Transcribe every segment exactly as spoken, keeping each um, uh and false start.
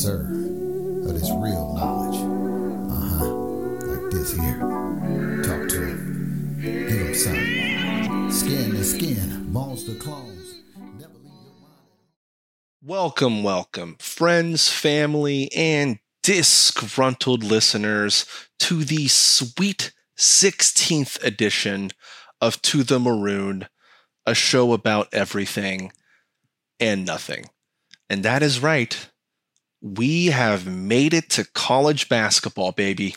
sir, of this real knowledge. Uh-huh, like this here. Talk to him. Give him something. Skin to skin, bones to clones. Never leave your mind. Welcome, welcome, friends, family, and disgruntled listeners to the sweet sixteenth edition of To the Maroon, a show about everything and nothing. And that is right. We have made it to college basketball, baby.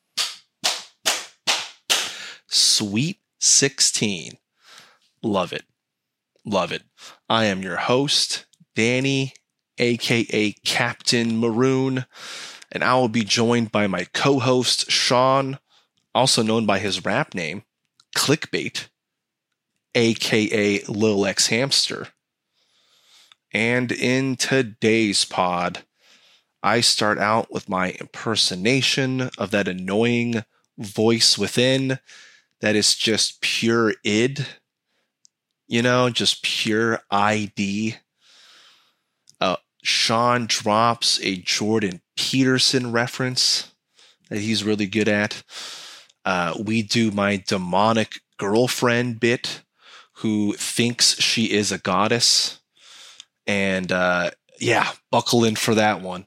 Sweet sixteen. Love it. Love it. I am your host, Danny, aka Captain Maroon, and I will be joined by my co-host, Sean, also known by his rap name, Clickbait, aka Lil X Hamster. And in today's pod, I start out with my impersonation of that annoying voice within that is just pure id, you know, just pure I D. Uh, Sean drops a Jordan Peterson reference that he's really good at. Uh, we do my demonic girlfriend bit who thinks she is a goddess. And uh, yeah, buckle in for that one.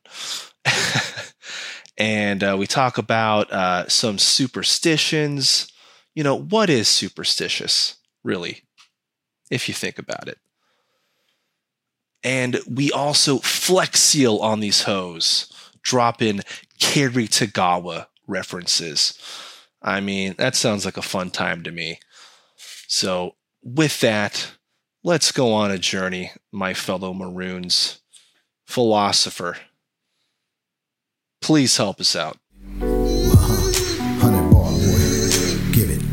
And uh, we talk about uh, some superstitions. You know, what is superstitious, really, if you think about it? And we also flex seal on these hoes, drop in Kerry Tagawa references. I mean, that sounds like a fun time to me. So with that, let's go on a journey, my fellow Maroons. Philosopher, please help us out. Uh-huh. Hundred ball, boy. Give it.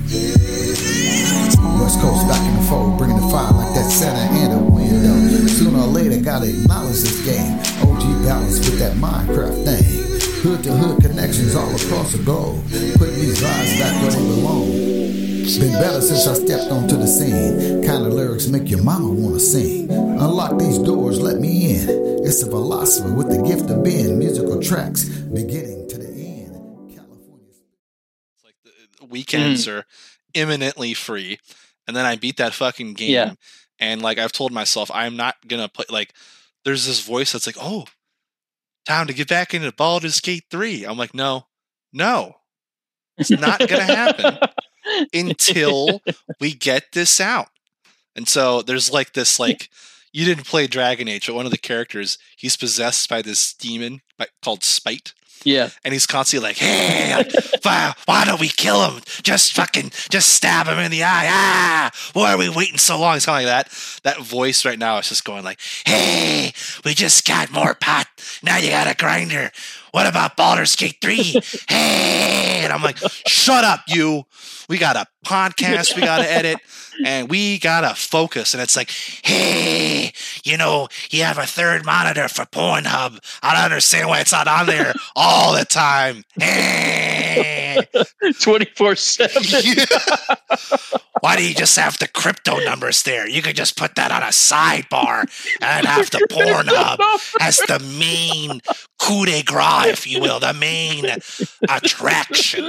West Coast back in the fold, bringing the fire like that Santa in the window. Sooner or later, gotta acknowledge this game. O G balance with that Minecraft thing. Hood to hood connections all across the globe. Putting these vibes back where they belong. Been better since I stepped onto the scene. Kind of lyrics make your mama wanna sing. Unlock these doors, let me in. It's a philosopher with the gift of being. Musical tracks beginning to the end. California. It's like the weekends Mm. are imminently free, and then I beat that fucking game. Yeah. And like I've told myself, I'm not gonna play. Like, there's this voice that's like, "Oh, time to get back into Baldur's Gate three." I'm like, no, no, it's not gonna happen until we get this out. And so there's like this, like, you didn't play Dragon Age, but one of the characters, he's possessed by this demon by, called Spite. Yeah. And he's constantly like, hey, why, why don't we kill him? Just fucking, just stab him in the eye. Ah, why are we waiting so long? It's kind of like that. That voice right now is just going like, hey, we just got more pot. Now you got a grinder. What about Baldur's Gate three? Hey. And I'm like, shut up, you. We got a podcast we got to edit, and we got to focus. And it's like, hey, you know, you have a third monitor for Pornhub. I don't understand why it's not on there all the time. Hey. twenty-four seven. Yeah. Why do you just have the crypto numbers there? You could just put that on a sidebar and have the Pornhub as the main coup de grace, if you will, the main attraction.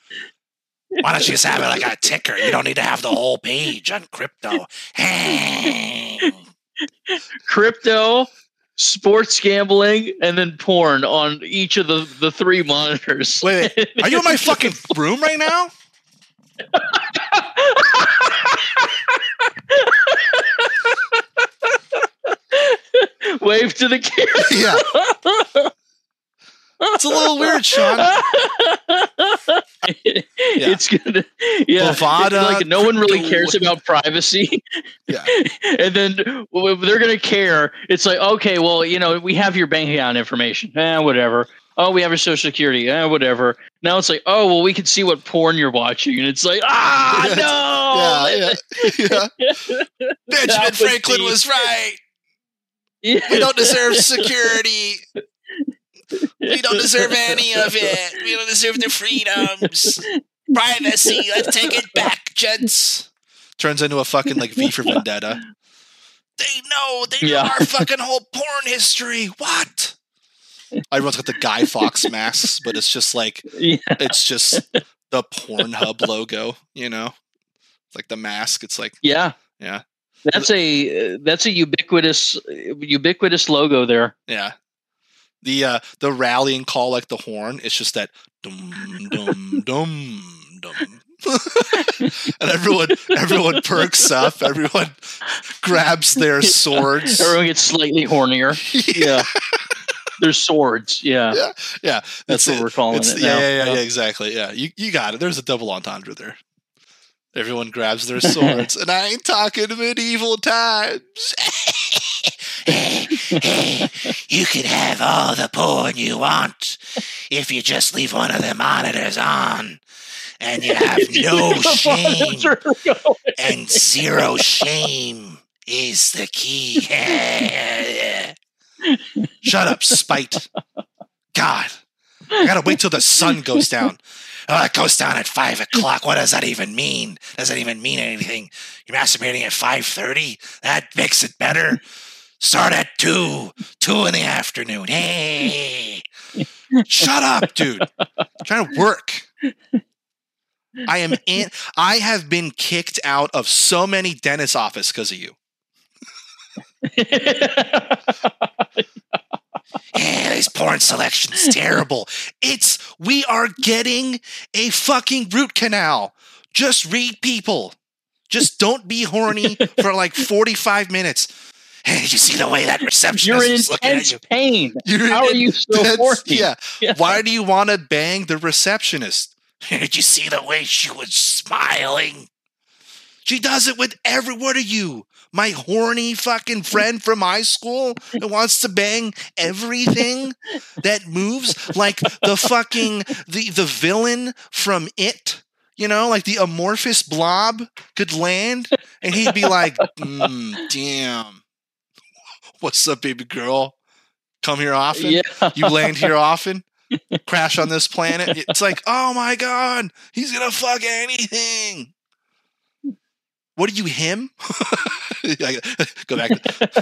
Why don't you just have it like a ticker? You don't need to have the whole page on crypto. Hey. Crypto, sports gambling, and then porn on each of the, the three monitors. Wait, wait, are you in my fucking room right now? Wave to the camera. Yeah. It's a little weird, Sean. Yeah. It's gonna, yeah. Bovada, Like no one really crypto- cares about privacy. Yeah. And then well, if they're gonna care, it's like, okay, well, you know, we have your bank account information. Eh, whatever. Oh, we have your social security. Eh, whatever. Now it's like, oh, well, we can see what porn you're watching, and it's like, ah, no. Yeah, yeah, yeah. Benjamin Franklin was right. Yeah. We don't deserve security. We don't deserve any of it. We don't deserve the freedoms. Privacy. Let's take it back, gents. Turns into a fucking like V for Vendetta. They know. They know Yeah. our fucking whole porn history. What? Everyone's got the Guy Fawkes masks, but it's just like Yeah. it's just the Pornhub logo, you know, like the mask. It's like Yeah. yeah, That's a that's a ubiquitous ubiquitous logo there. yeah. The uh, the rallying call like the horn. It's just that dum dum dum dum. And everyone everyone perks up, everyone grabs their swords. Everyone gets slightly hornier. Yeah. Their swords. Yeah. Yeah. Yeah. That's what it. we're calling It's, it yeah, now. yeah, yeah, Yeah. yeah, exactly. Yeah. You you got it. There's a double entendre there. Everyone grabs their swords, and I ain't talking medieval times. You can have all the porn you want if you just leave one of the monitors on. And you have no shame. And zero shame is the key. Shut up, Spite. God. I gotta wait till the sun goes down. Oh, it goes down at five o'clock. What does that even mean? Does that even mean anything? You're masturbating at five thirty? That makes it better. Start at two. Two in the afternoon. Hey. Shut up, dude. I'm trying to work. I am in. I have been kicked out of so many dentist office because of you. Yeah, this porn selection's terrible. It's we are getting a fucking root canal. Just read people. Just don't be horny for like forty-five minutes. Hey, did you see the way that receptionist You're in was looking at intense you? pain. You're How in are you so intense- horny? Yeah. Yeah. Why do you want to bang the receptionist? Did you see the way she was smiling? She does it with every one of you. My horny fucking friend from high school that wants to bang everything that moves, like the fucking the the villain from It. You know, like the amorphous blob could land, and he'd be like, mm, "Damn, what's up, baby girl? Come here often? Yeah. You land here often? Crash on this planet?" It's like, oh my god, he's gonna fuck anything. What are you, him? Go back.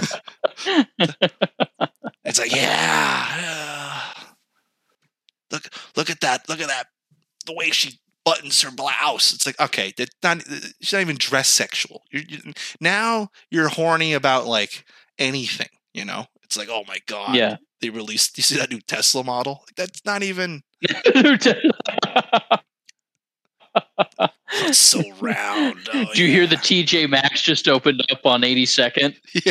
It's like, yeah, yeah. Look, look at that. Look at that. The way she buttons her blouse. It's like, okay, that's not, she's not even dress sexual. You're, you, now you're horny about like anything, you know? It's like, oh my God. Yeah. They released, you see that new Tesla model? That's not even, it's so round. Oh, Did you yeah. hear the T J Maxx just opened up on eighty-second? Yeah.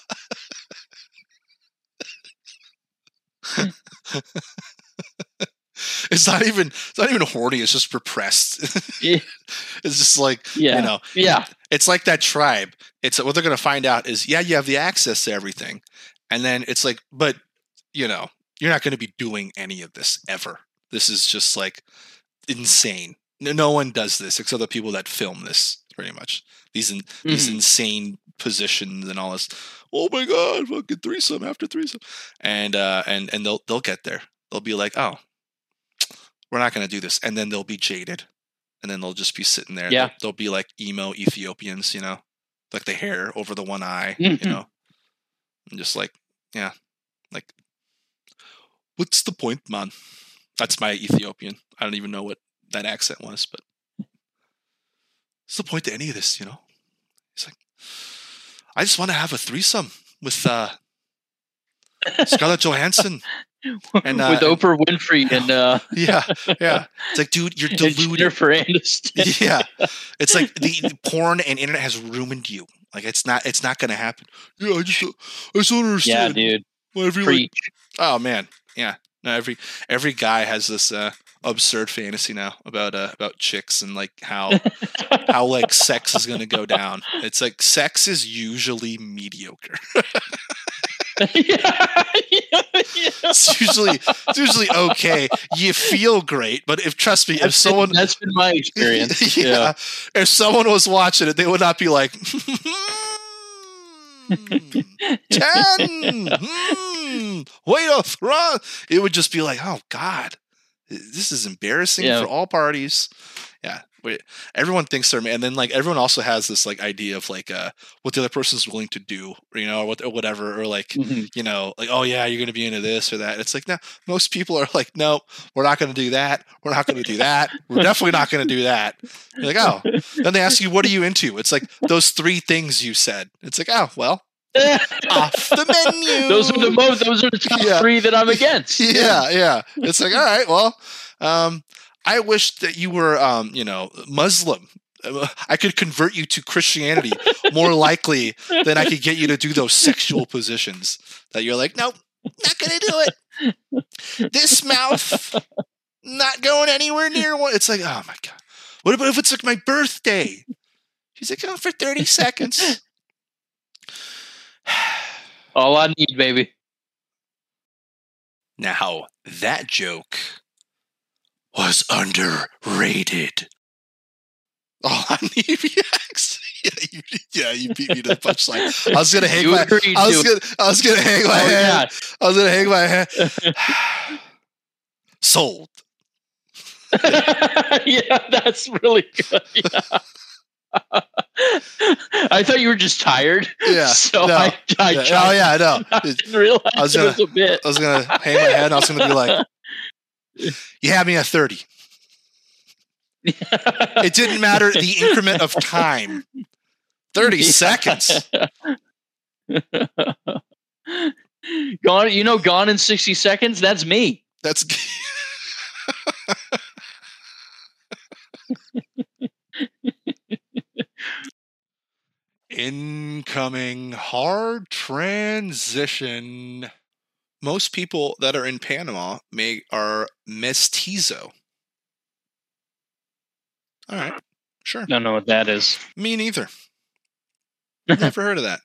It's not even it's not even horny, it's just repressed. Yeah. It's just like, Yeah. you know, Yeah. it's like that tribe. It's what they're going to find out is, yeah, you have the access to everything. And then it's like, but, you know, you're not going to be doing any of this ever. This is just like insane. No, no one does this except the people that film this, pretty much. These in, mm-hmm. these insane positions and all this. Oh my God, fucking threesome after threesome. And uh and and they'll they'll get there. They'll be like, oh, we're not going to do this. And then they'll be jaded. And then they'll just be sitting there. Yeah. They'll, they'll be like emo Ethiopians, you know, like the hair over the one eye, Mm-hmm. you know, and just like, yeah, like, what's the point, man? That's my Ethiopian. I don't even know what that accent was, but what's the point to any of this, you know? He's like, I just want to have a threesome with uh, Scarlett Johansson. And, uh, with Oprah Winfrey and uh, yeah, yeah. It's like, dude, you're deluded. Jennifer Aniston. Yeah, it's like the, the porn and internet has ruined you. Like it's not, it's not going to happen. Yeah, I just, I just don't Yeah, understand. dude. Well, every, like, Preach. oh man, yeah. No, every every guy has this uh, absurd fantasy now about uh, about chicks and like how how like sex is going to go down. It's like sex is usually mediocre. yeah, yeah, yeah. It's usually it's usually okay. You feel great, but if trust me, if That's someone been, that's been my experience. yeah, yeah. if someone was watching it, they would not be like ten. Hmm, way to throw. It would just be like, oh God, this is embarrassing Yeah. for all parties. Yeah, wait, everyone thinks they're, and then like everyone also has this like idea of like uh what the other person's willing to do, or, you know, or what or whatever, or like Mhm. you know, like, oh yeah, you're gonna be into this or that. It's like, no, most people are like, no, we're not gonna do that. We're not gonna do that. We're definitely not gonna do that. You're like, oh. Then they ask you, what are you into? It's like those three things you said. It's like, oh well, off the menu. Those are the most. Those are the top Yeah. three that I'm against. Yeah, yeah. It's like, all right, well, um, I wish that you were, um, you know, Muslim. Uh, I could convert you to Christianity more likely than I could get you to do those sexual positions that you're like, nope, not gonna do it. This mouth, not going anywhere near one. It's like, oh my God. What about if it's like my birthday? She's like, oh, for thirty seconds. All I need, baby. Now, that joke was underrated. Oh, I need yeah, you, yeah, you beat me to the punchline. I was gonna hang You my, agreed I was to gonna, I was gonna hang my Oh, head. God. I was gonna hang my head. Sold. Yeah, that's really good. Yeah. I thought you were just tired. Yeah, So no, I, I Yeah. tried. Oh yeah, I know. I didn't realize I was it gonna- was a bit. I was gonna hang my head. And I was gonna be like, "You had me at thirty." It didn't matter the increment of time. Thirty seconds. Gone, you know, gone in sixty seconds. That's me. That's. Incoming hard transition. Most people that are in Panama may are mestizo. All right, sure. Don't know what that is. Me neither. Never heard of that.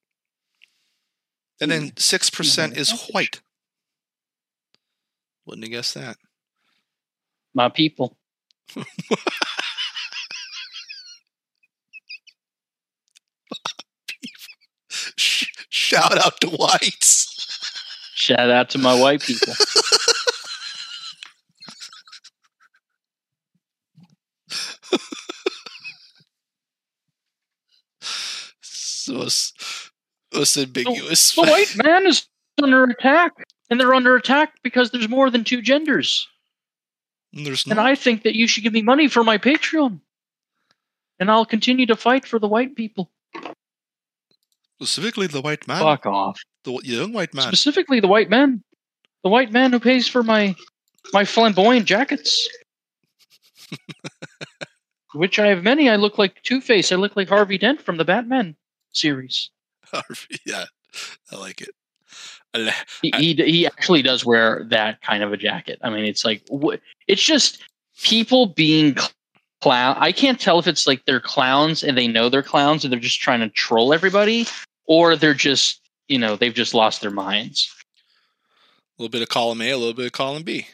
And then six percent is white. Wouldn't have guessed that. My people. Sh- Shout out to whites. Shout out to my white people. So it's, it's ambiguous. The white man is under attack, and they're under attack because there's more than two genders. There's And no, I think that you should give me money for my Patreon, and I'll continue to fight for the white people. specifically the white man. Fuck off. The young white man. Specifically, the white man, the white man who pays for my my flamboyant jackets, which I have many. I look like Two-Face. I look like Harvey Dent from the Batman series. Yeah, I like it. I- He, he he actually does wear that kind of a jacket. I mean, it's like wh- it's just people being cl- clown. I can't tell if it's like they're clowns and they know they're clowns and they're just trying to troll everybody, or they're just, you know, they've just lost their minds. A little bit of column A, a little bit of column B.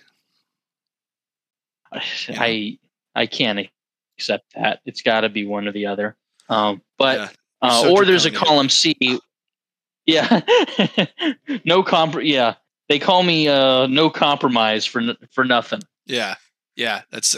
Yeah. I I can't accept that. It's got to be one or the other. Um, but Yeah. uh, so or there's a draconian. column C. Yeah, no comp. Yeah, they call me uh, no compromise for n- for nothing. Yeah, yeah, that's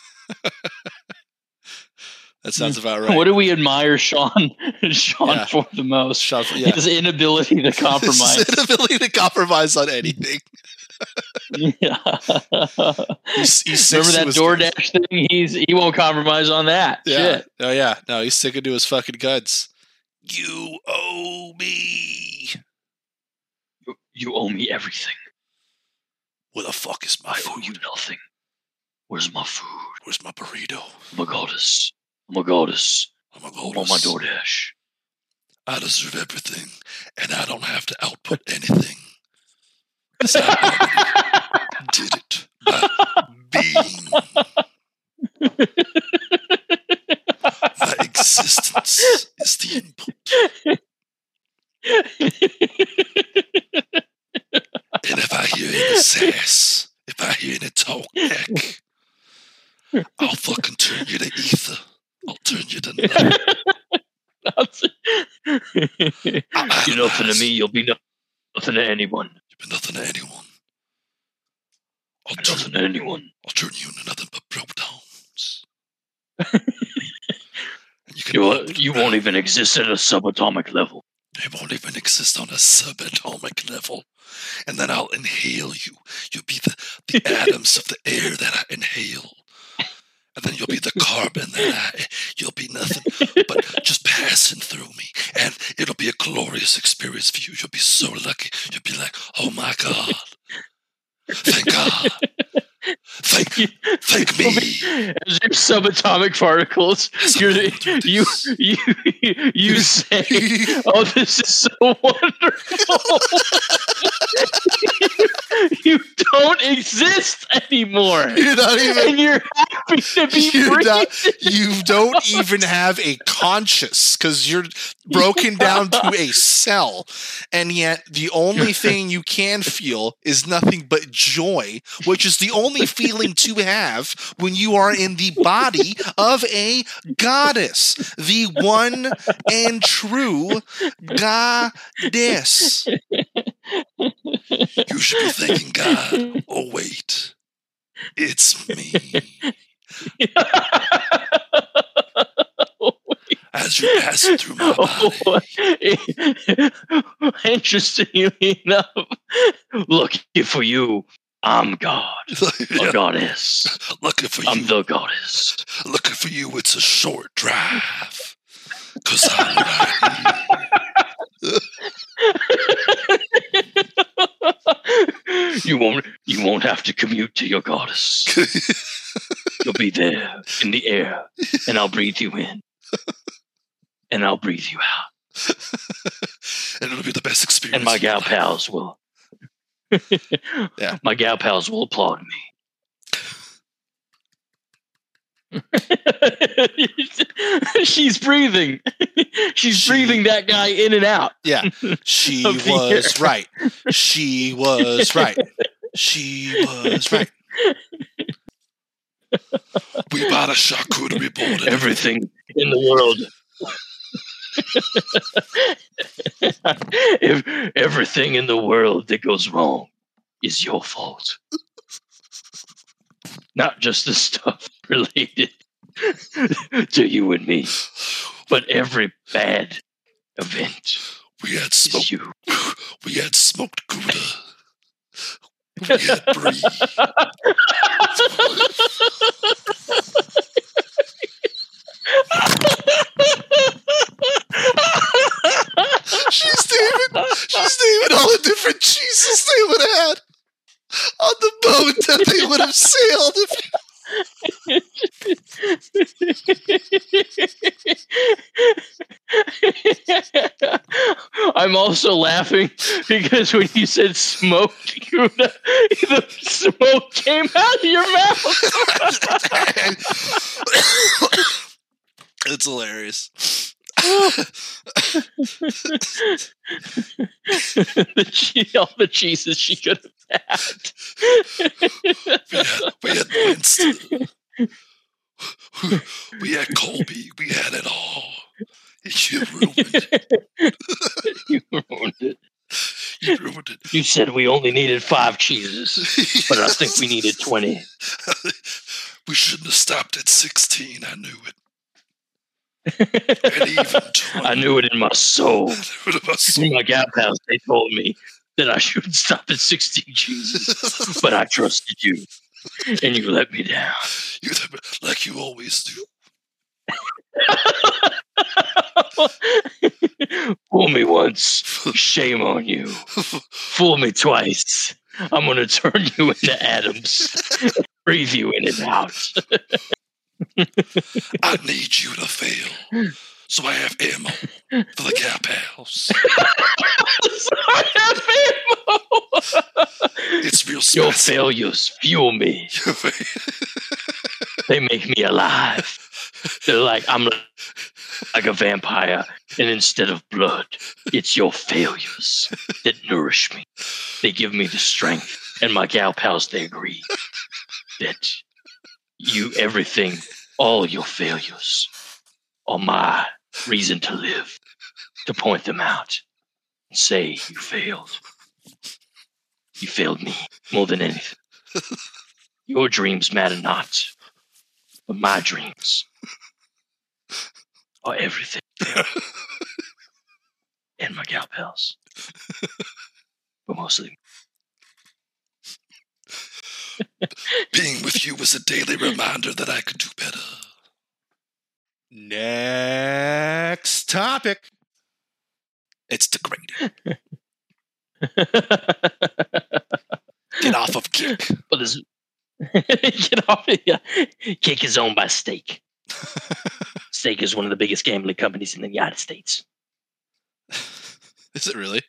that sounds about right. What do we admire Sean Sean Yeah. for the most? Shot for- yeah. His inability to compromise. His inability to compromise on anything. Yeah. He's, he's Remember six to that his- DoorDash thing? He's he won't compromise on that. Yeah. Shit. Oh yeah. No, he's sticking to his fucking guns. You owe me. You owe me everything. Where the fuck is my I owe food? you nothing. Where's my food? Where's my burrito? I'm a goddess. I'm a goddess. I'm a I'm on goddess. my DoorDash. I deserve everything, and I don't have to output anything. 'Cause I already did it by being. My existence is the input. And if I hear any sass, if I hear any talk back, I'll fucking turn you to ether. I'll turn you to nothing. You're nothing to me. You'll be no- nothing to anyone. You've been nothing to anyone. I'll You're turn, nothing to anyone. I'll turn you into nothing but protons. You, You, won't- you won't even exist at a subatomic level. It won't even exist on a subatomic level. And then I'll inhale you. You'll be the, the atoms of the air that I inhale. And then you'll be the carbon that I, you'll be nothing but just passing through me. And it'll be a glorious experience for you. You'll be so lucky. You'll be like, oh my God. Thank God. Thank, thank me. As your subatomic particles, you're, you you you say, "Oh, this is so wonderful." You don't exist anymore. You're not even. And you're happy to be You're free. not, you don't even have a conscious because you're broken down to a cell, and yet the only thing you can feel is nothing but joy, which is the only feeling to have when you are in the body of a goddess, the one and true goddess. You should be thanking God. Oh, wait. It's me. As you're passing through my body. Interestingly enough, lucky for you, I'm God. Yeah. A goddess. Looking for I'm you. the goddess. Looking for you. It's a short drive. Because I'm right here. You won't you won't have to commute to your goddess. You'll be there in the air, and I'll breathe you in. And I'll breathe you out. And it'll be the best experience. And my of your gal life. pals will Yeah. My gal pals will applaud me. She's breathing. She's She- breathing that guy in and out. Yeah, she Of the was air. right. She was right. She was right. We bought a charcuterie board. and Everything in the world. Ev- Everything in the world that goes wrong is your fault. Not just the stuff related to you and me, but every bad event We had is smoked. you. We had smoked Gouda. We had brie. She's naming, she's naming all the different cheeses they would have had on the boat that they would have sailed. If, I'm also laughing because when you said smoked Gouda, the smoke came out of your mouth. it's hilarious. the che- all the cheeses she could have had. We had, we had Winston. We had Colby. We had it all. You ruined it. You ruined it. You ruined it. You said we only needed five cheeses, but I think we needed twenty. We shouldn't have stopped at sixteen. I knew it. And even twenty. I knew it in my soul. What about so- In my gap house, they told me that I shouldn't stop at sixteen cheeses, but I trusted you, and you let me down. You, like you always do. Fool me once, shame on you. Fool me twice, I'm going to turn you into atoms, breathe you in and out. I need you to fail, so I have ammo for the Gap House. It's real Your spicy. failures fuel me. They make me alive. They're like, I'm like a vampire, and instead of blood, it's your failures that nourish me. They give me the strength, and my gal pals, they agree that you, everything, all your failures are my reason to live, to point them out and say, you failed. You failed me more than anything. Your dreams matter not, but my dreams Oh, everything. And my gal pals. But mostly. Being with you was a daily reminder that I could do better. Next topic. It's degrading. Get off of Kick. But this, get off. Yeah. Kick is owned by Stake. Stake is one of the biggest gambling companies in the United States. Is it really?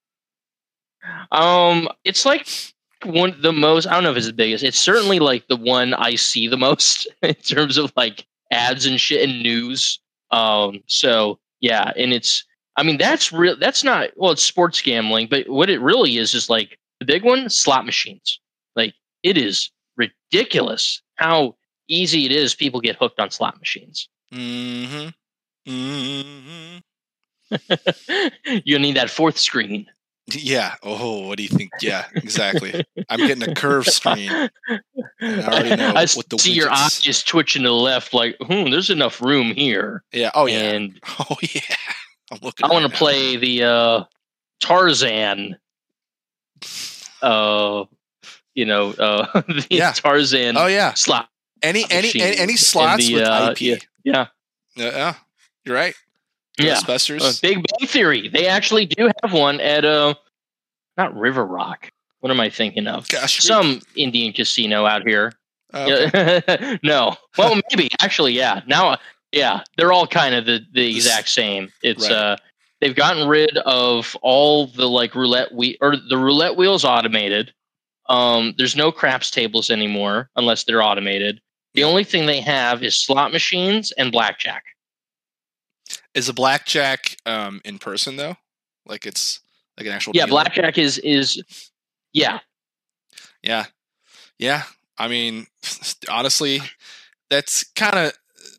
Um, it's like one the most. I don't know if it's the biggest. It's certainly like the one I see the most in terms of like ads and shit and news. Um, so yeah, and it's. I mean, that's real. That's not well. It's sports gambling, but what it really is is like the big one: slot machines. Like it is ridiculous how easy it is. People get hooked on slot machines. Mm-hmm. Mm-hmm. You need that fourth screen. Yeah. Oh, what do you think? Yeah, exactly. I'm getting a curved screen. And I already know I what the see your widgets- eyes twitching to the left, like, hmm, there's enough room here. Yeah. Oh, yeah. And Oh, yeah. I'm looking. I want right to play the uh, Tarzan. Uh, you know, uh, the Yeah. Tarzan now. Oh, yeah. slot. Any any machine any, any and slots the, with uh, I P. yeah. Yeah. Yeah. You're right. Yeah. Ghostbusters. Uh, Big Bang Theory. They actually do have one at uh, not River Rock. What am I thinking of? Gosh, Creek. Some Indian casino out here. Oh, okay. Yeah. No. Well, maybe actually, yeah. Now, yeah, they're all kind of the, the exact same. It's Right. uh, they've gotten rid of all the like roulette wheel or the roulette wheels automated. Um, there's no craps tables anymore unless they're automated. The only thing they have is slot machines and blackjack. Is a blackjack um, in person though? Like it's like an actual. Yeah, dealer? blackjack is is yeah. Yeah, yeah. I mean, honestly, that's kind of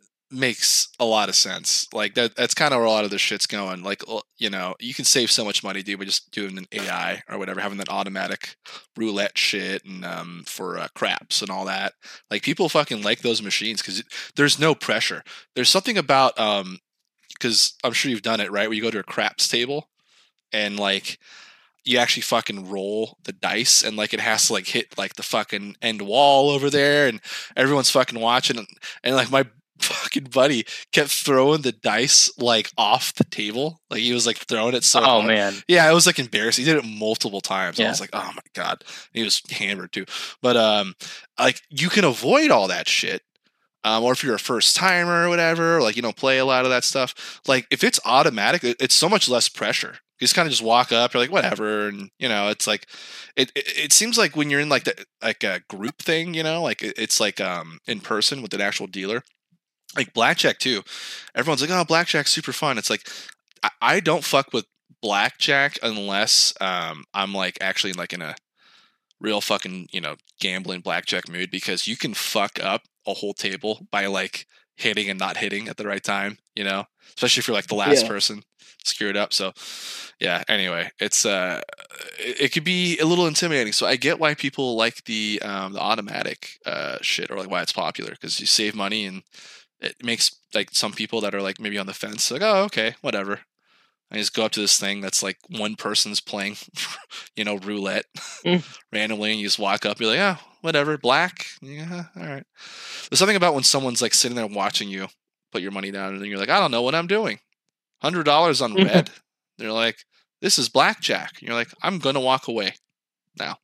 makes a lot of sense. Like that. That's kind of where a lot of this shit's going. Like you know, you can save so much money, dude, by just doing an A I or whatever, having that automatic roulette shit and um, for uh, craps and all that. Like people fucking like those machines because there's no pressure. There's something about um. Because I'm sure you've done it, right? Where you go to a craps table and like you actually fucking roll the dice and like it has to like hit like the fucking end wall over there and everyone's fucking watching and, and like my fucking buddy kept throwing the dice like off the table. Like he was like throwing it so Oh hard. man. Yeah, it was like embarrassing. He did it multiple times. I Yeah. was like, oh my God. And he was hammered too. But um like you can avoid all that shit. Um, or if you're a first timer or whatever, like you don't play a lot of that stuff. Like if it's automatic, it, it's so much less pressure. You just kind of just walk up, you're like whatever, and you know it's like it, it. It seems like when you're in like the like a group thing, you know, like it, it's like um in person with an actual dealer. Like blackjack too. Everyone's like, oh, blackjack's super fun. It's like I, I don't fuck with blackjack unless um I'm like actually like in a real fucking you know gambling blackjack mood because you can fuck up a whole table by like hitting and not hitting at the right time, you know, especially if you're like the last Yeah. person screwed up. So yeah, anyway, it's uh it, it could be a little intimidating. So I get why people like the um the automatic uh shit or like why it's popular because you save money and it makes like some people that are like maybe on the fence like, oh, okay, whatever. I just go up to this thing that's like one person's playing, you know, roulette Mm. randomly, and you just walk up, you're like, oh, whatever, black, yeah, all right. There's something about when someone's like sitting there watching you put your money down, and then you're like, I don't know what I'm doing. Hundred dollars on red. They're like, this is blackjack. And you're like, I'm gonna walk away now.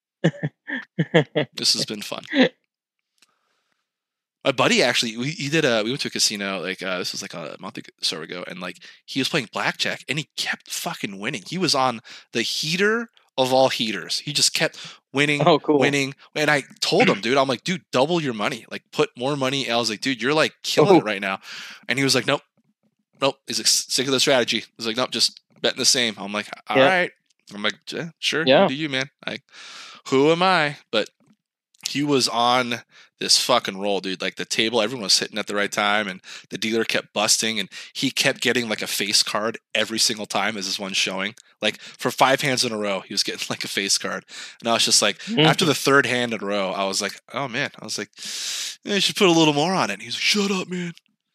This has been fun. My buddy actually, we, he did a. We went to a casino like uh, this was like a month or so ago, and like he was playing blackjack, and he kept fucking winning. He was on the heater of all heaters. He just kept winning, Oh, cool. winning. And I told him, dude, I'm like, dude, double your money, like put more money. I was like, dude, you're like killing Oh. it right now. And he was like, nope, nope. He's like, sick of the strategy. He's like, nope, just betting the same. I'm like, all Yeah. right. I'm like, yeah, sure, Yeah. you do you, man. Like, who am I? But he was on this fucking roll, dude. Like the table, everyone was hitting at the right time, and the dealer kept busting, and he kept getting like a face card every single time as his one showing. Like for five hands in a row, he was getting like a face card, and I was just like, Mhm. after the third hand in a row, I was like, oh man, I was like, yeah, you should put a little more on it. And he's like, shut up, man.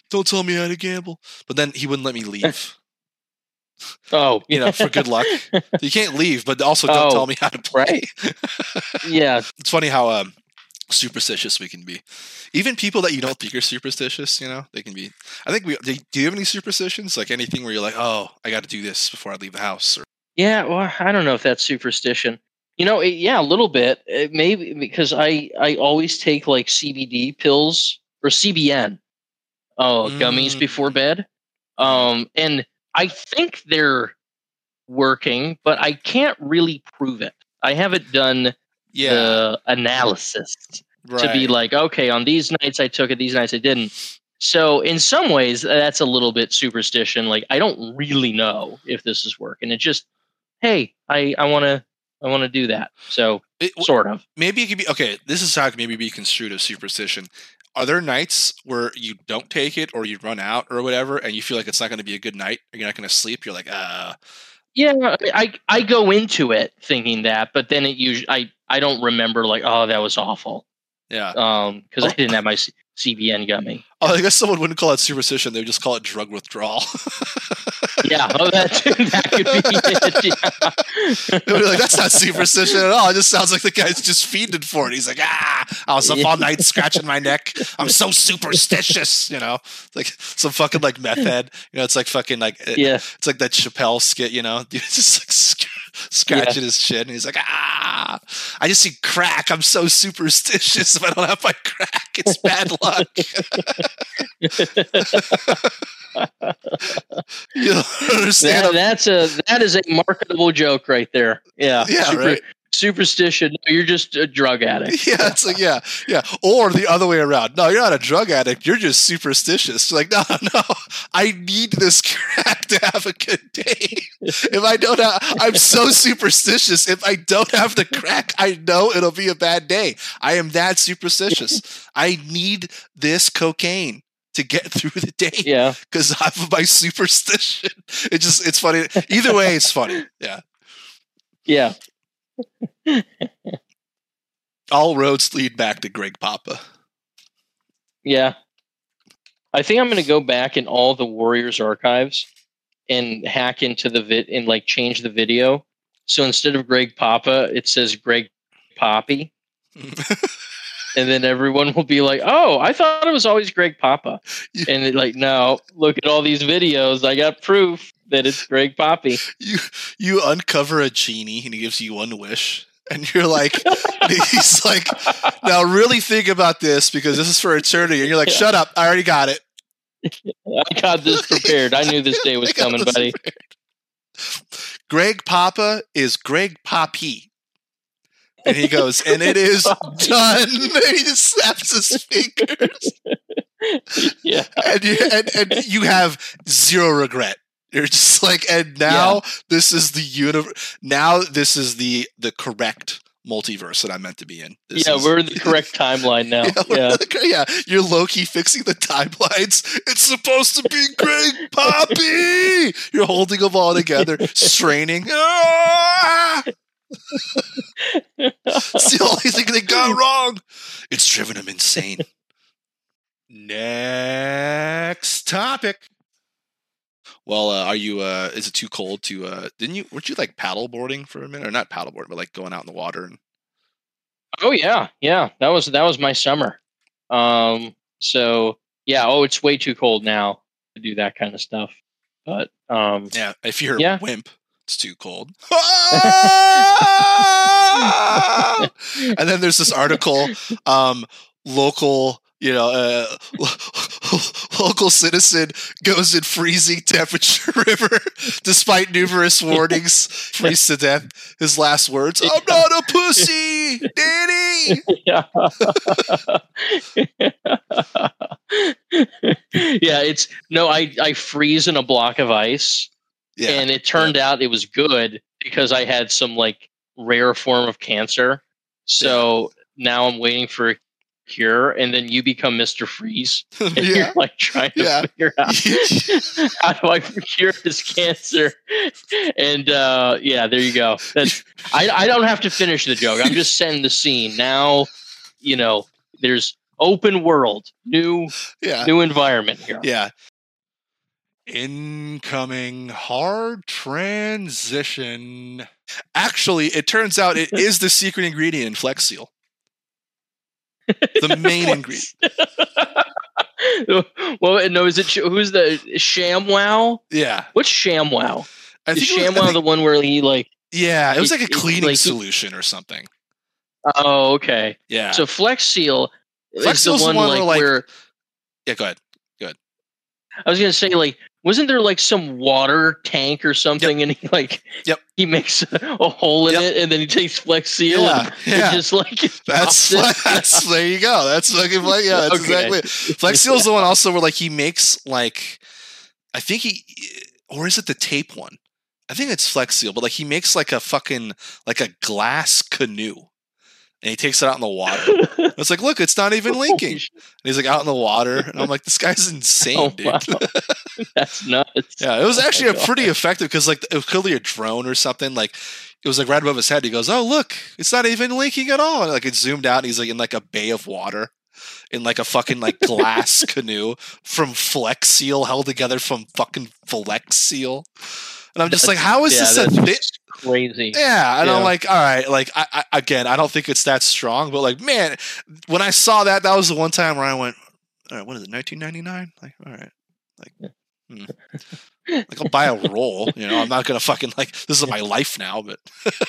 don't tell me how to gamble. But then he wouldn't let me leave. Oh, You know, for good luck. You can't leave, but also don't Oh, tell me how to play. right. Yeah. It's funny how um, superstitious we can be. Even people that you don't think are superstitious, you know, they can be. I think we. Do you have any superstitions? Like anything where you're like, oh, I got to do this before I leave the house? Or, Yeah. Well, I don't know if that's superstition. You know, it, yeah, a little bit. It maybe because I I always take like C B D pills or C B N, oh, gummies Mm. before bed. Um, and I think they're working, but I can't really prove it. I haven't done yeah. the analysis right. to be like, okay, on these nights I took it, these nights I didn't. So in some ways, that's a little bit superstition. Like I don't really know if this is working. It just, hey, I I want to I want to do that. So It- sort of. maybe it could be okay. This is how it could maybe be construed as superstition. Are there nights where you don't take it or you run out or whatever, and you feel like it's not going to be a good night, or you're not going to sleep? You're like, uh Yeah, I I go into it thinking that, but then it usually I I don't remember like, oh, that was awful. yeah. Um, because Oh. I didn't have my C- CBN gummy. Oh, I guess someone wouldn't call it superstition; they would just call it drug withdrawal. Yeah, oh, that that could be it. Yeah. They'd be like, that's not superstition at all. It just sounds like the guy's just fiending for it. He's like, ah, I was up all night scratching my neck. I'm so superstitious, you know. It's like some fucking like meth head. You know, it's like fucking like Yeah. it's like that Chappelle skit, you know. He's just like sc- scratching his chin, and he's like, ah, I just see crack. I'm so superstitious. If I don't have my crack, it's bad luck. You don't understand? That, that's a that is a marketable joke right there. Yeah, Yeah, Super- right. Superstition. No, you're just a drug addict. Yeah, it's like yeah, yeah, or the other way around. No, you're not a drug addict. You're just superstitious. You're like, no, no, I need this crack to have a good day. If I don't have, I'm so superstitious. If I don't have the crack, I know it'll be a bad day. I am that superstitious. I need this cocaine to get through the day Yeah, because of my superstition. It just, it's funny. Either way, it's funny. Yeah. yeah. All roads lead back to Greg Papa. Yeah. I think I'm going to go back in all the Warriors archives and hack into the vid and like change the video. So instead of Greg Papa, it says Greg Poppy. And then everyone will be like, oh, I thought it was always Greg Papa. You- And it like, no, look at all these videos. I got proof that it's Greg Poppy. you you uncover a genie and he gives you one wish, and you're like, he's like, now really think about this because this is for eternity. And you're like, shut up, I already got it. I got this prepared. I knew this day was I got coming, this buddy. prepared. Greg Papa is Greg Poppy. And he goes, and it is done. And he just snaps his fingers. Yeah. And you, and, and you have zero regret. You're just like, and now Yeah. this is the universe. Now this is the the correct multiverse that I'm meant to be in. This Yeah, is- we're in the correct timeline now. Yeah, we're Yeah. like- yeah, you're low key fixing the timelines. It's supposed to be Greg Poppy. You're holding them all together, straining. Ah! It's the only thing they got wrong. It's driven him insane. Next topic. Well, uh, are you? Uh, is it too cold to? Uh, didn't you? Weren't you like paddle boarding for a minute, or not paddle boarding, but like going out in the water? And Oh yeah, yeah. That was that was my summer. Um. So yeah. Oh, it's way too cold now to do that kind of stuff. But um. yeah, if you're Yeah. a wimp, it's too cold. And then there's this article, um, local, you know, uh, local citizen goes in freezing temperature river despite numerous warnings, freeze to death. His last words: "I'm not a pussy, Danny." Yeah. Yeah. It's no. I I freeze in a block of ice. Yeah, And it turned out it was good because I had some like rare form of cancer. So now I'm waiting for a cure, and then you become Mister Freeze. And yeah. you're like trying to Yeah. figure out how do I cure this cancer? And uh, yeah, there you go. That's I, I don't have to finish the joke. I'm just setting the scene. Now, you know, there's open world, new Yeah. new environment here. Yeah. Incoming hard transition. Actually, it turns out it is the secret ingredient in Flex Seal. The main ingredient. Well, no, is it who's the ShamWow? Yeah. What's ShamWow? I Is think it was- I ShamWow think- the one where he like? Yeah, it was it- like a it- cleaning like he- solution or something. Oh, okay. Yeah. So Flex Seal Flex is the Seal's the one, one like, where, like- where yeah, go ahead. I was gonna say, like, wasn't there like some water tank or something, and he like, Yep. he makes a, a hole in Yep. it, and then he takes Flex Seal Yeah, and, yeah. and just like That's, stops it. that's there you go. That's fucking like yeah, that's Okay. exactly it. Flex Seal's the one also where like he makes like I think he or is it the tape one? I think it's Flex Seal, but like he makes like a fucking like a glass canoe. And he takes it out in the water. It's like, look, it's not even linking. Holy And sh- he's like out in the water. And I'm like, this guy's insane, Oh, dude. wow. That's nuts. Yeah, it was Oh my actually a God. pretty effective because like it was clearly a drone or something. Like it was like right above his head. He goes, "Oh look, it's not even linking at all." And like it zoomed out, and he's like in like a bay of water, in like a fucking like glass canoe from Flex Seal held together from fucking Flex Seal. And I'm just like, how is Yeah, this a that's thing? just crazy. Yeah, and Yeah. I'm like, all right, like I, I again, I don't think it's that strong, but like, man, when I saw that, that was the one time where I went, all right, what is it, nineteen ninety-nine? Like, all right, like, hmm. like I'll buy a roll, you know. I'm not gonna fucking like this is my life now, but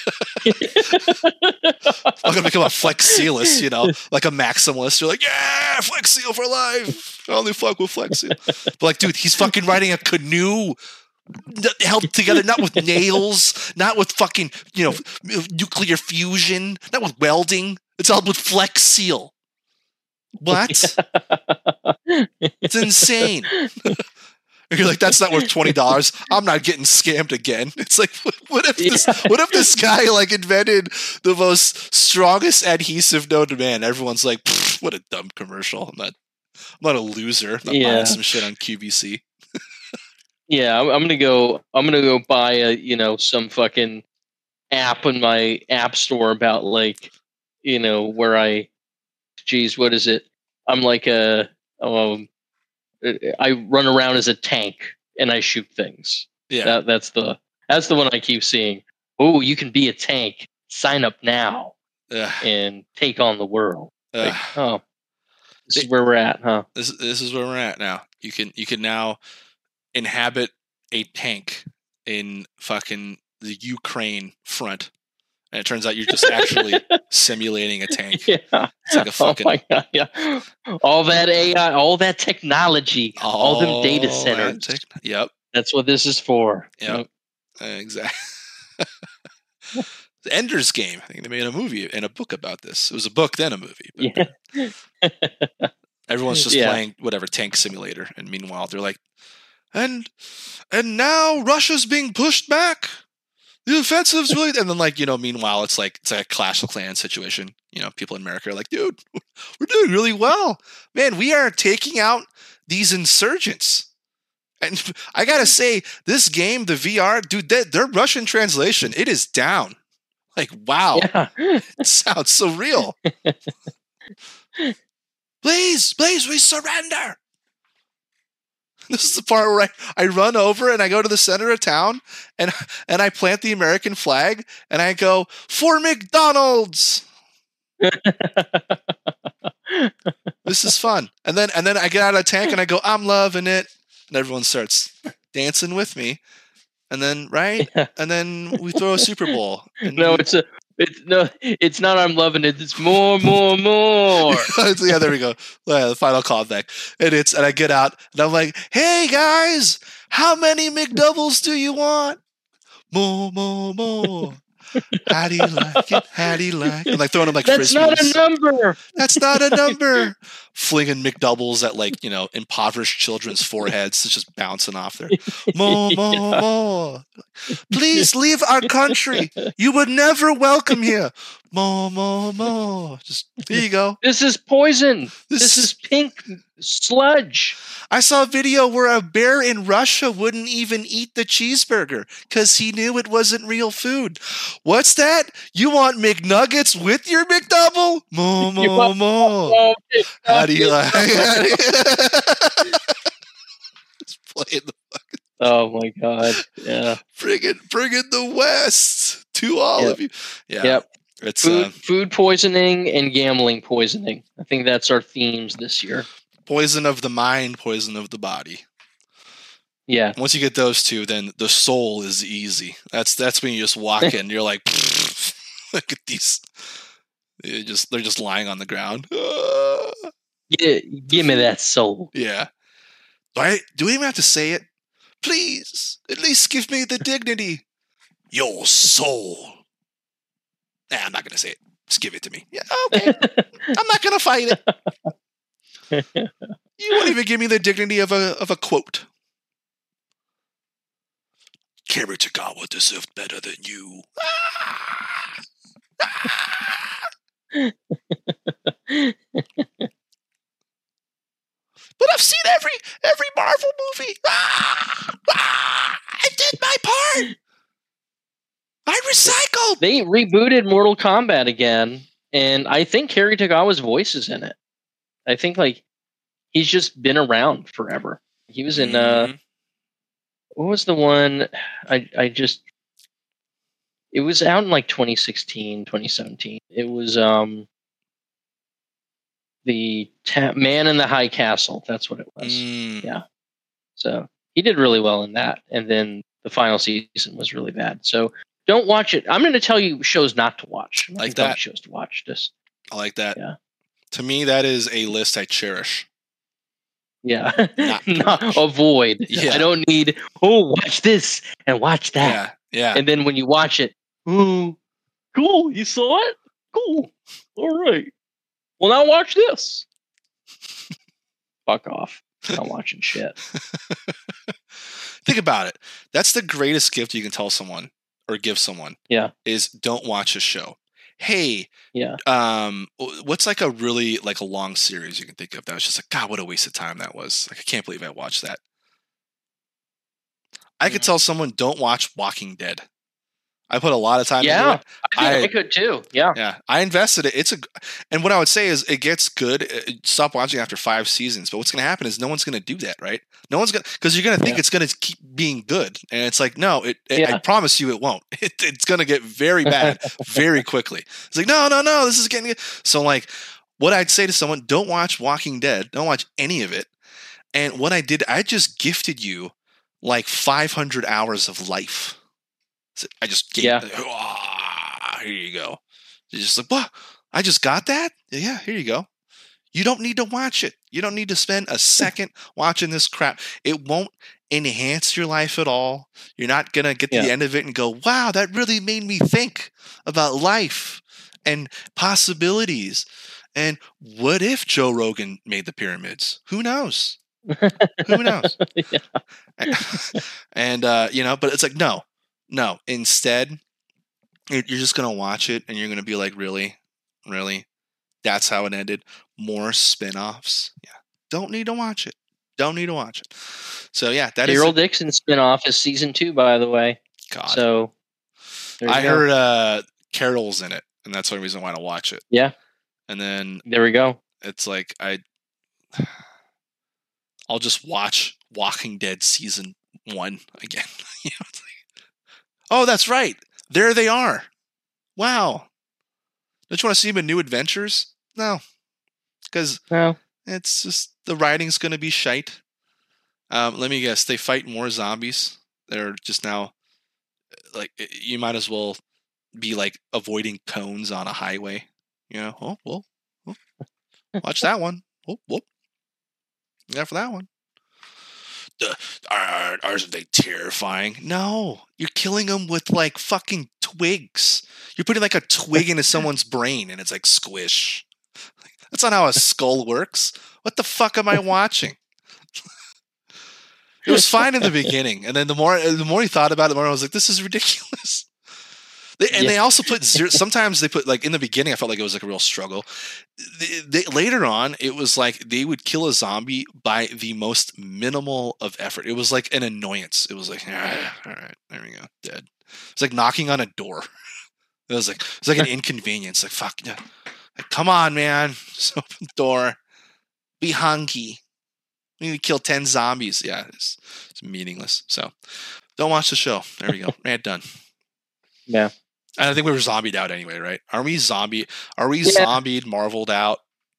I'm gonna become a Flex Sealist, you know, like a maximalist. You're like, yeah, Flex Seal for life. I only fuck with Flex Seal. But like, dude, he's fucking riding a canoe. n- held together, not with nails, not with fucking, you know, f- nuclear fusion, not with welding. It's all with Flex Seal. What? It's insane. And you're like, that's not worth twenty dollars. I'm not getting scammed again. It's like, what, what if this? What if this guy like invented the most strongest adhesive known to man? Everyone's like, "Pfft, what a dumb commercial. I'm not. I'm not a loser. I'm not Yeah. buying some shit on Q V C. Yeah, I'm, I'm gonna go. I'm gonna go buy a you know some fucking app in my app store about like you know where I, geez, what is it? I'm like a um, I run around as a tank and I shoot things. Yeah. That, that's the that's the one I keep seeing. Oh, you can be a tank. Sign up now Ugh, and take on the world. ugh. Like, oh, this is where we're at, huh? This this is where we're at now. You can you can now inhabit a tank in fucking the Ukraine front, and it turns out you're just actually simulating a tank. Yeah. It's like a fucking Oh my god! Yeah. All that A I, all that technology, all them data that centers. tech- Yep, That's what this is for. Yep. exactly. The Ender's Game. I think they made a movie and a book about this. It was a book, then a movie. But Yeah. everyone's just Yeah. playing whatever tank simulator, and meanwhile they're like, and and now Russia's being pushed back. The offensive's really, and then like you know, meanwhile it's like it's like a Clash of Clans situation. You know, people in America are like, dude, we're doing really well, man. We are taking out these insurgents. And I gotta say, this game, the V R, dude, their, their Russian translation, it is down. Like, wow, Yeah. it sounds so real. Please, please, we surrender. This is the part where I, I run over and I go to the center of town and and I plant the American flag and I go, for McDonald's. This is fun. And then and then I get out of the tank and I go, I'm loving it. And everyone starts dancing with me. And then right? Yeah. And then we throw a Super Bowl. And No, we- it's a. It's no. It's not. I'm loving it. It's more, more, more. yeah, there we go. Yeah, the final callback. And it's and I get out and I'm like, hey guys, how many McDoubles do you want? More, more, more. How do you like it? How do you like it? I'm like throwing them like That's frisbees. not a number. That's not a number. Flinging McDoubles at like, you know, impoverished children's foreheads. It's just bouncing off there. More, more, Yeah. more. Please leave our country. You were never welcome here. More, more, more. Just here you go. This is poison. This, This is pink sludge. I saw a video where a bear in Russia wouldn't even eat the cheeseburger because he knew it wasn't real food. What's that? You want McNuggets with your McDouble? More, You more, want- more. Oh, How do you like? Just playing the oh my god. Yeah. bring it, bring it the West to all Yep. of you. Yeah, Yep. it's Food uh, food poisoning and gambling poisoning. I think that's our themes this year. poison of the mind, poison of the body. Yeah. Once you get those two, then the soul is easy. That's that's when you just walk in. You're like, look at these. They're just they're just lying on the ground. Ah. Gi- give me that soul. Yeah. Do I do we even have to say it? Please, at least give me the dignity. Your soul. Nah, I'm not gonna say it. Just give it to me. Yeah, okay. I'm not gonna fight it. You won't even give me the dignity of a of a quote. Kiritagawa deserved better than you. Ah! Ah! But I've seen every every Marvel movie. Ah! Ah! I did my part. I recycled. They rebooted Mortal Kombat again, and I think Kerry Tagawa's voice is in it. I think like he's just been around forever. He was in uh Mhm. what was the one I I just it was out in like twenty sixteen, twenty seventeen. It was um the ta- Man in the High Castle. That's what it was. Mm. Yeah. So he did really well in that, and then the final season was really bad. So don't watch it. I'm going to tell you shows not to watch. I'm not Like gonna tell you that. shows to watch. Just I like that. Yeah. To me, that is a list I cherish. yeah, Not to not watch. avoid. Yeah. I don't need. Oh, watch this and watch that, Yeah, yeah. and then when you watch it, oh, cool, you saw it. Cool. All right. Well, now watch this. Fuck off. I'm not watching shit. Think about it. That's the greatest gift you can tell someone or give someone. Yeah. Is don't watch a show. Hey, Yeah. um, what's like a really like a long series you can think of that was just like, God, what a waste of time that was. Like, I can't believe I watched that. I could Mhm. tell someone don't watch Walking Dead. I put a lot of time Yeah. into it. I think I, I- could too. Yeah. Yeah, I invested it. It's a, and what I would say is it gets good. uh, Stop watching after five seasons. But what's going to happen is no one's going to do that, right? No one's going to, because you're going to think Yeah. it's going to keep being good, and it's like, no, it. it I Yeah. promise you, it won't. It, it's going to get very bad very quickly. It's like, no, no, no, this is getting. So, like, what I'd say to someone, don't watch Walking Dead. Don't watch any of it. And what I did, I just gifted you like five hundred hours of life. So I just gave, Yeah. ah, here you go. You're just like, what? I just got that? Yeah, here you go. You don't need to watch it. You don't need to spend a second watching this crap. It won't enhance your life at all. You're not going to get to Yeah. the end of it and go, wow, that really made me think about life and possibilities. And what if Joe Rogan made the pyramids? Who knows? Who knows? Yeah. And, uh, you know, but it's like, no, no. Instead, you're you're just going to watch it and you're going to be like, really? Really? That's how it ended. More spin-offs. Yeah. Don't need to watch it. Don't need to watch it. So, yeah, that is Carol it. Dixon spinoff is season two, by the way. God. So there you I go. heard uh, Carol's in it, and that's the only reason why I don't watch it. Yeah. And then There we go. it's like, I, I'll just watch Walking Dead season one again. You know, it's like, oh, that's right. There they are. Wow. Don't you want to see them in New Adventures? No. Because No. it's just the writing's going to be shite. Um, let me guess. They fight more zombies. They're just now like you might as well be like avoiding cones on a highway. You know, oh well, well watch that one. Whoop whoop. Yeah, for that one. The, are, aren't they terrifying? No, you're killing them with like fucking twigs. You're putting like a twig into someone's brain, and it's like squish. That's not how a skull works. What the fuck am I watching? It was fine in the beginning, and then the more the more he thought about it, the more I was like, "This is ridiculous. They, and Yeah. they also put zero. Sometimes they put like in the beginning, I felt like it was like a real struggle. They, they, later on, it was like they would kill a zombie by the most minimal of effort. It was like an annoyance. It was like, ah, all right, there we go, dead. It's like knocking on a door. It was like it's like an inconvenience. Like fuck, yeah. Like, come on, man, just open the door. Be hungry. We need to kill ten zombies. Yeah, it's, it's meaningless. So don't watch the show. There we go. Rant done. Yeah. And I think we were zombied out anyway, right? Are we zombie? Are we Yeah. zombied, marveled out?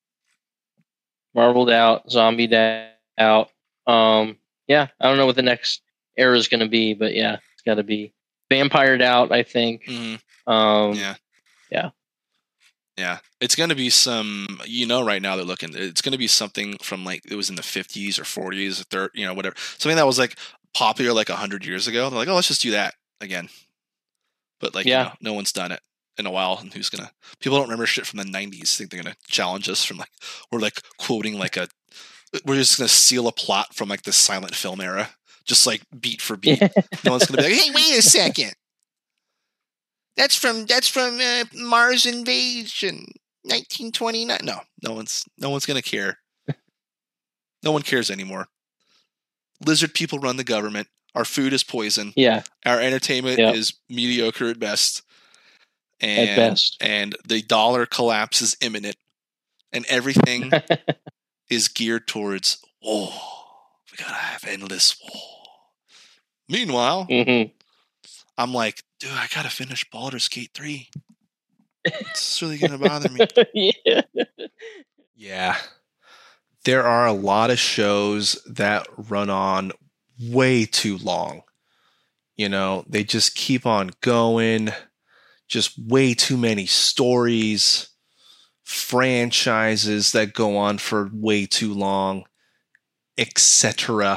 Marveled out, zombied out. Um, yeah, I don't know what the next era is going to be, but yeah, it's got to be vampired out, I think. Mhm. Um, Yeah. yeah. Yeah. It's going to be some, you know, right now they're looking, it's going to be something from like, it was in the fifties or forties or third, you know, whatever. Something that was like popular like a hundred years ago. They're like, oh, let's just do that again. But like, Yeah. you know, no one's done it in a while. And who's going to, people don't remember shit from the nineties. Think they're going to challenge us from like, we're like quoting like a, we're just going to steal a plot from like the silent film era. Just like beat for beat. No one's going to be like, hey, wait a second. That's from that's from uh, Mars Invasion, nineteen twenty-nine. No, no one's no one's gonna care. No one cares anymore. Lizard people run the government. Our food is poison. Yeah. Our entertainment Yep. is mediocre at best. And, At best. And the dollar collapse is imminent. And everything is geared towards war. We gotta have endless war. Meanwhile, hmm I'm like, dude, I gotta finish Baldur's Gate three. It's really gonna bother me. yeah. Yeah. There are a lot of shows that run on way too long. You know, they just keep on going. Just way too many stories, franchises that go on for way too long, et cetera.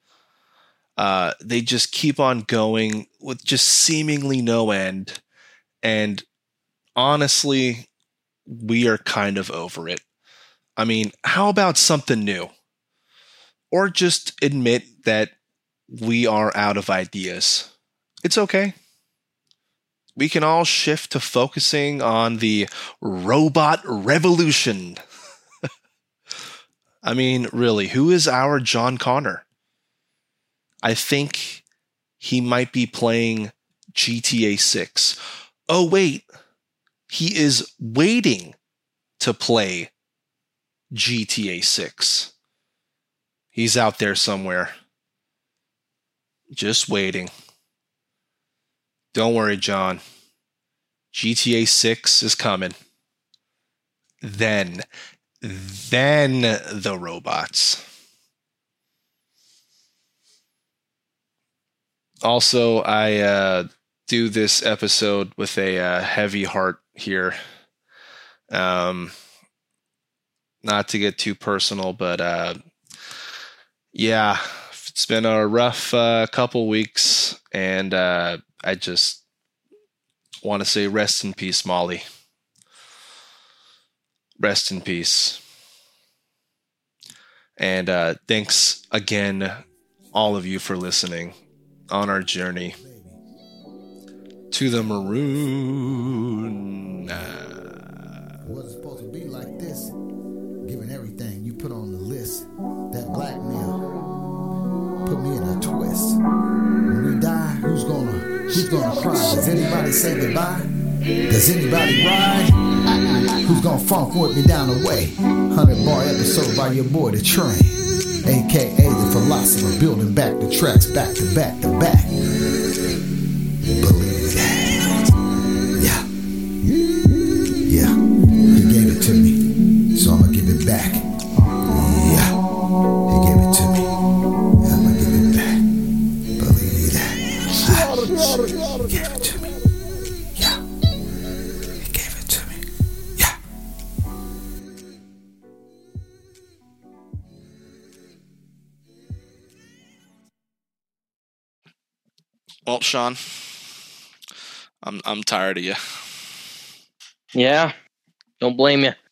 Uh, they just keep on going with just seemingly no end. And honestly, we are kind of over it. I mean, how about something new? Or just admit that we are out of ideas. It's okay. We can all shift to focusing on the robot revolution. I mean, really, who is our John Connor? I think he might be playing G T A six. Oh, wait. He is waiting to play G T A six. He's out there somewhere. Just waiting. Don't worry, John. G T A six is coming. Then, then the robots. Also, I uh, do this episode with a uh, heavy heart here. Um, not to get too personal, but uh, yeah, it's been a rough uh, couple weeks, and uh, I just want to say rest in peace, Molly. Rest in peace. And uh, thanks again, all of you, for listening on our journey to the maroon. It wasn't supposed to be like this. Given everything you put on the list, that blackmail put me in a twist. When we die, who's gonna who's gonna cry? Does anybody say goodbye? Does anybody ride? Who's gonna funk with me down the way? Hundred bar episode by your boy The Train, A K A the philosopher, building back the tracks back to back to back. Believe that. Yeah. Yeah. He gave it to me, so I'ma give it back. Yeah. He gave it to me. I'ma give it back. Believe that. Ah, he gave it to me. Yeah. He gave it to me. Yeah. Well, Sean, I'm I'm tired of you. Yeah. Don't blame you.